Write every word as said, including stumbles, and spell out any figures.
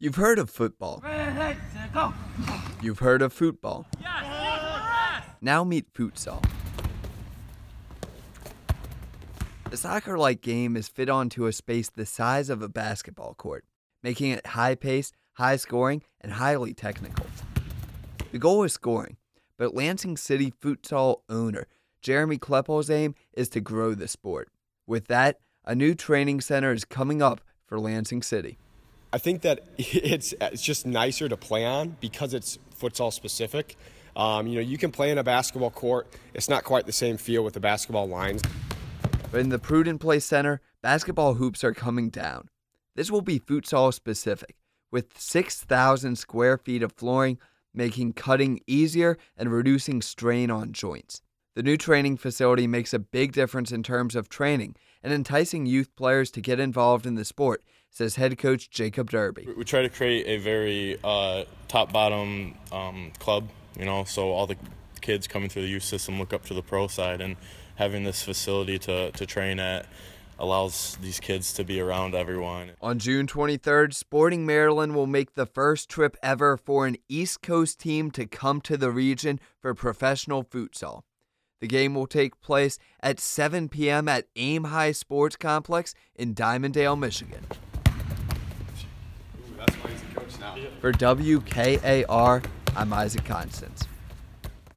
You've heard of football. You've heard of football. Now meet futsal. The soccer-like game is fit onto a space the size of a basketball court, making it high-paced, high-scoring, and highly technical. The goal is scoring, but Lansing City futsal owner Jeremy Kleppel's aim is to grow the sport. With that, a new training center is coming up for Lansing City. I think that it's it's just nicer to play on because it's futsal specific. Um, you know, you can play in a basketball court. It's not quite the same feel with the basketball lines. But in the Prudent Place Center, basketball hoops are coming down. This will be futsal specific, with six thousand square feet of flooring, making cutting easier and reducing strain on joints. The new training facility makes a big difference in terms of training and enticing youth players to get involved in the sport, says head coach Jacob Derby. We try to create a very uh, top-bottom um, club, you know, so all the kids coming through the youth system look up to the pro side, and having this facility to, to train at allows these kids to be around everyone. On June twenty-third, Sporting Maryland will make the first trip ever for an East Coast team to come to the region for professional futsal. The game will take place at seven p.m. at Aim High Sports Complex in Dimondale, Michigan. Ooh, that's why he's the coach now. For W K A R, I'm Isaac Constance.